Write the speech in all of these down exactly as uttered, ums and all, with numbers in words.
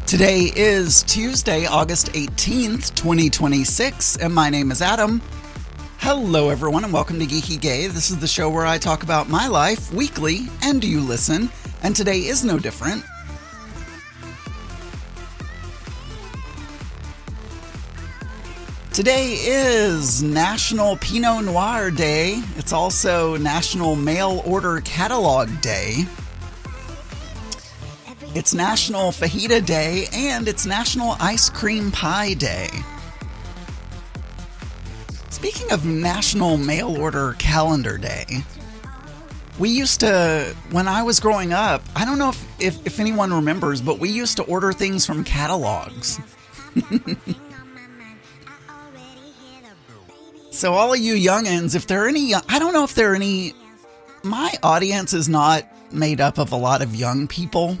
Today is Tuesday, August eighteenth, twenty twenty-six, and my name is Adam. Hello, everyone, and welcome to Geeky Gay. This is the show where I talk about my life weekly, and you listen, and today is no different. Today is National Pinot Noir Day. It's also National Mail Order Catalog Day. It's National Fajita Day, and it's National Ice Cream Pie Day. Speaking of National Mail Order Calendar Day, we used to, when I was growing up, I don't know if, if, if anyone remembers, but we used to order things from catalogs. So all of you youngins, if there are any, I don't know if there are any, my audience is not made up of a lot of young people.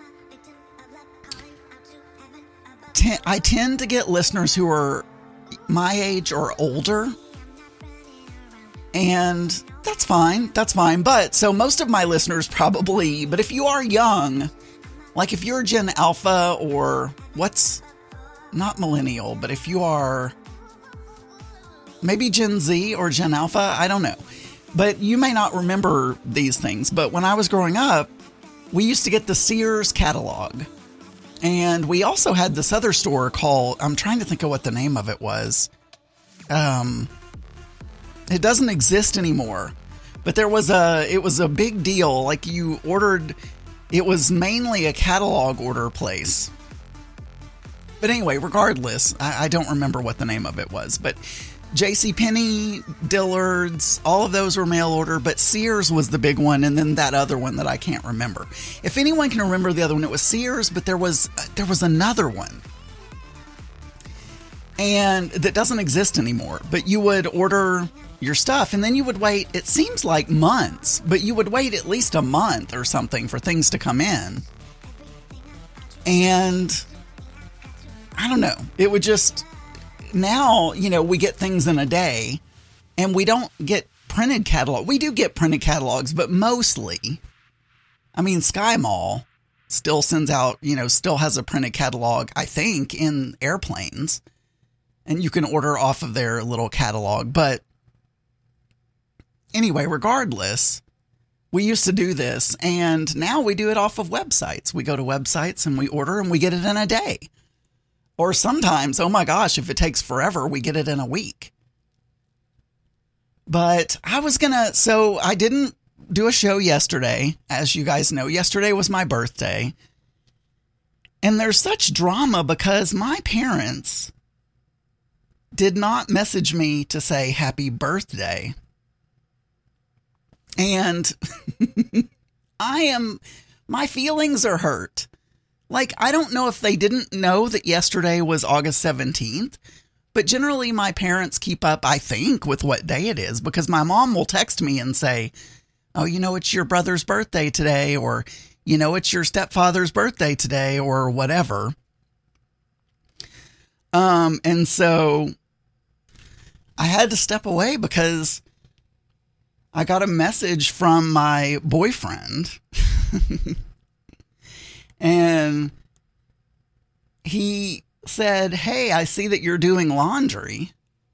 I tend to get listeners who are my age or older, and that's fine, that's fine, but, so most of my listeners probably, but if you are young, like if you're Gen Alpha or what's, not millennial, but if you are maybe Gen Z or Gen Alpha, I don't know, but you may not remember these things, but when I was growing up, we used to get the Sears catalog. And we also had this other store called, I'm trying to think of what the name of it was. Um, it doesn't exist anymore, but there was a, it was a big deal. Like you ordered, it was mainly a catalog order place. But anyway, regardless, I, I don't remember what the name of it was, but JCPenney, Dillard's, all of those were mail order, but Sears was the big one, and then that other one that I can't remember. If anyone can remember the other one, it was Sears, but there was there was another one, and that doesn't exist anymore. But you would order your stuff, and then you would wait, it seems like months, but you would wait at least a month or something for things to come in. And I don't know, it would just... Now, you know, we get things in a day, and we don't get printed catalog. We do get printed catalogs, but mostly, I mean, Sky Mall still sends out, you know, still has a printed catalog, I think, in airplanes, and you can order off of their little catalog. But anyway, regardless, we used to do this, and now we do it off of websites. We go to websites and we order, and we get it in a day. Or sometimes, oh my gosh, if it takes forever, we get it in a week. But I was gonna, so I didn't do a show yesterday. As you guys know, yesterday was my birthday. And there's such drama because my parents did not message me to say happy birthday. And I am, my feelings are hurt. Like, I don't know if they didn't know that yesterday was August seventeenth, but generally my parents keep up, I think, with what day it is, because my mom will text me and say, oh, you know, it's your brother's birthday today, or, you know, it's your stepfather's birthday today, or whatever. Um, and so I had to step away because I got a message from my boyfriend. And he said, hey, I see that you're doing laundry.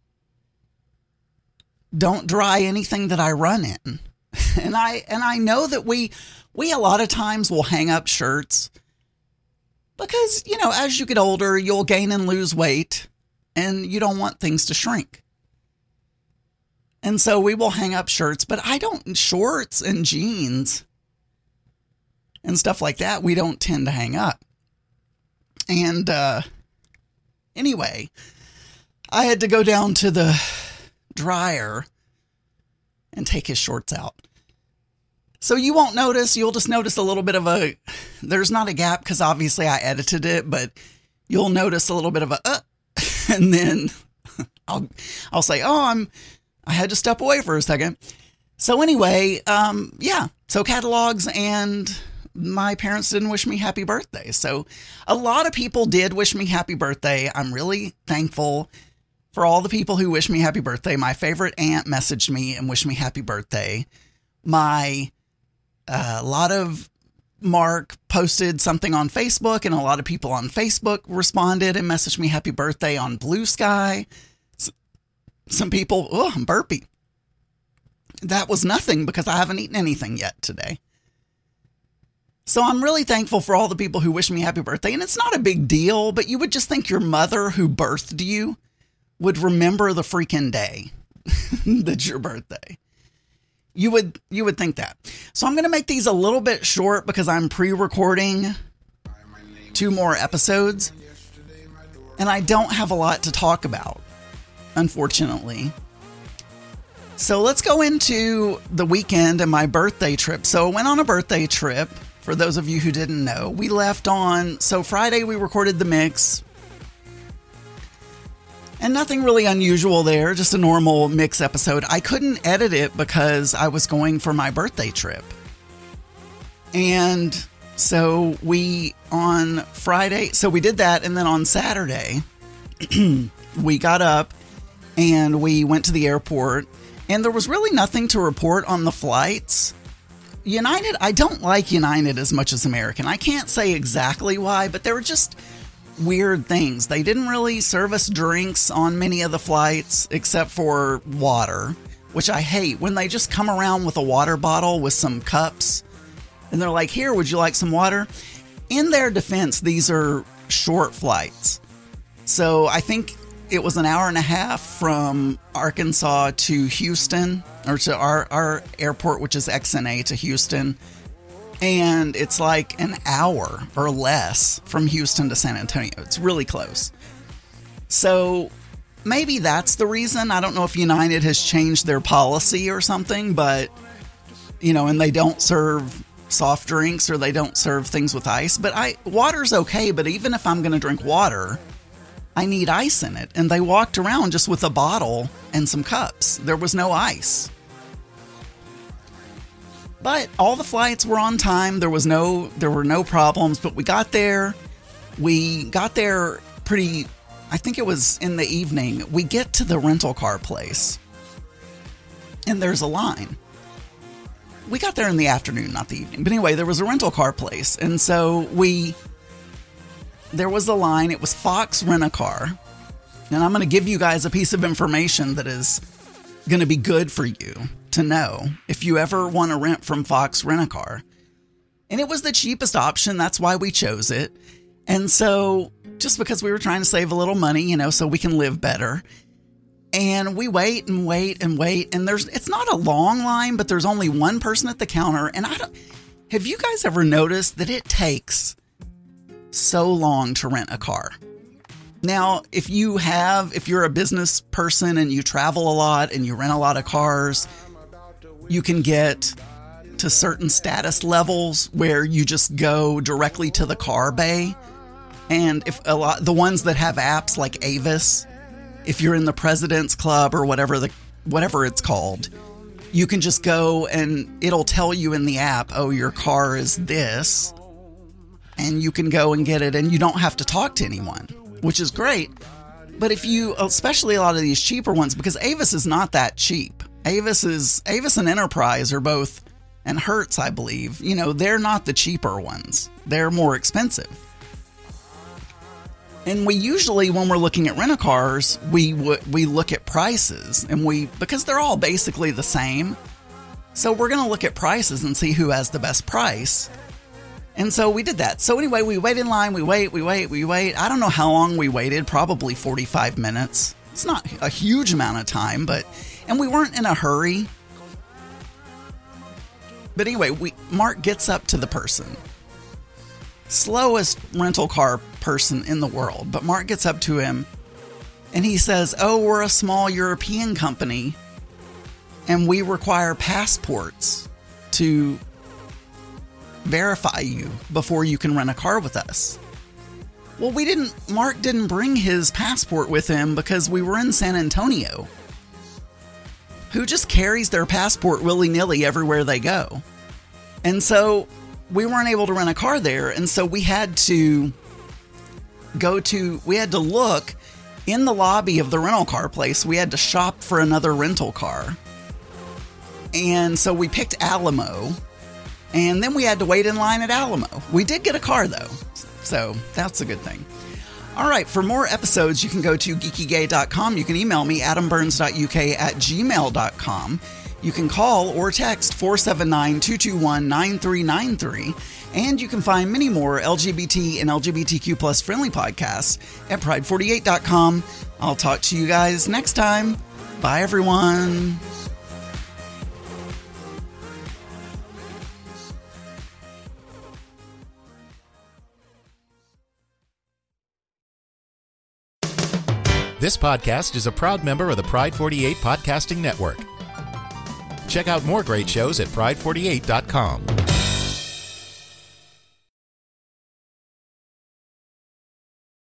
Don't dry anything that I run in. And I and I know that we we a lot of times will hang up shirts because, you know, as you get older, you'll gain and lose weight and you don't want things to shrink. And so we will hang up shirts, but I don't, shorts and jeans and stuff like that, we don't tend to hang up. And uh, anyway, I had to go down to the dryer and take his shorts out. So you won't notice, you'll just notice a little bit of a, there's not a gap because obviously I edited it, but you'll notice a little bit of a, uh, and then I'll, I'll say, oh, I'm, I had to step away for a second. So anyway, um, yeah, so catalogs, and my parents didn't wish me happy birthday. So a lot of people did wish me happy birthday. I'm really thankful for all the people who wish me happy birthday. My favorite aunt messaged me and wished me happy birthday. My, a uh, lot of Mark posted something on Facebook, and a lot of people on Facebook responded and messaged me happy birthday on Blue Sky. Some people, oh, I'm burpy. That was nothing because I haven't eaten anything yet today. So I'm really thankful for all the people who wish me happy birthday. And it's not a big deal, but you would just think your mother who birthed you would remember the freaking day that's your birthday. You would you would think that. So I'm going to make these a little bit short because I'm pre-recording two more episodes. And I don't have a lot to talk about, unfortunately. So let's go into the weekend and my birthday trip. So I went on a birthday trip, for those of you who didn't know. We left on, so Friday we recorded the mix. And nothing really unusual there, just a normal mix episode. I couldn't edit it because I was going for my birthday trip. And so we, on Friday, so we did that, and then on Saturday, we got up and we went to the airport, and there was really nothing to report on the flights. United, I don't like United as much as American. I can't say exactly why, but there were just weird things. They didn't really serve us drinks on many of the flights except for water, which I hate when they just come around with a water bottle with some cups and they're like, here, would you like some water? In their defense, these are short flights. So I think it was an hour and a half from Arkansas to Houston, or to our, our airport, which is X N A, to Houston. And it's like an hour or less from Houston to San Antonio. It's really close. So maybe that's the reason. I don't know if United has changed their policy or something, but, you know, and they don't serve soft drinks or they don't serve things with ice. But I water's okay, but even if I'm going to drink water, I need ice in it. And they walked around just with a bottle and some cups. There was no ice. But all the flights were on time. There was no, there were no problems, but we got there. We got there pretty, I think it was in the evening. We get to the rental car place and there's a line. We got there in the afternoon, not the evening. But anyway, there was a rental car place. And so we, there was a line. It was Fox Rent-A-Car. And I'm going to give you guys a piece of information that is going to be good for you to know if you ever want to rent from Fox Rent-A-Car. And it was the cheapest option. That's why we chose it. And so just because we were trying to save a little money, you know, so we can live better. And we wait and wait and wait. And there's, it's not a long line, but there's only one person at the counter. And I don't, have you guys ever noticed that it takes so long to rent a car? Now, if you have, if you're a business person and you travel a lot and you rent a lot of cars, you can get to certain status levels where you just go directly to the car bay. And if a lot, the ones that have apps like Avis, if you're in the President's Club or whatever the whatever it's called, you can just go and it'll tell you in the app, oh, your car is this, and you can go and get it, and you don't have to talk to anyone, which is great. But if you, especially a lot of these cheaper ones, because Avis is not that cheap. Avis is Avis and Enterprise are both, and Hertz, I believe, you know, they're not the cheaper ones. They're more expensive. And we usually, when we're looking at rent-a-cars, we w- we look at prices, and we, because they're all basically the same. So we're going to look at prices and see who has the best price. And so we did that. So anyway, we wait in line, we wait, we wait, we wait. I don't know how long we waited, probably forty-five minutes. It's not a huge amount of time, but, and we weren't in a hurry. But anyway, we Mark gets up to the person. Slowest rental car person in the world. But Mark gets up to him and he says, oh, we're a small European company and we require passports to verify you before you can rent a car with us. Well, we didn't, Mark didn't bring his passport with him because we were in San Antonio. Who just carries their passport willy-nilly everywhere they go? And so we weren't able to rent a car there. And so we had to go to, we had to look in the lobby of the rental car place. We had to shop for another rental car. And so we picked Alamo. And then we had to wait in line at Alamo. We did get a car, though, so that's a good thing. All right, for more episodes, you can go to geeky gay dot com. You can email me, adam burns dot u k at gmail dot com. You can call or text four seven nine, two two one, nine three nine three. And you can find many more L G B T and L G B T Q plus friendly podcasts at pride forty-eight dot com. I'll talk to you guys next time. Bye, everyone. This podcast is a proud member of the Pride forty-eight Podcasting Network. Check out more great shows at pride forty-eight dot com.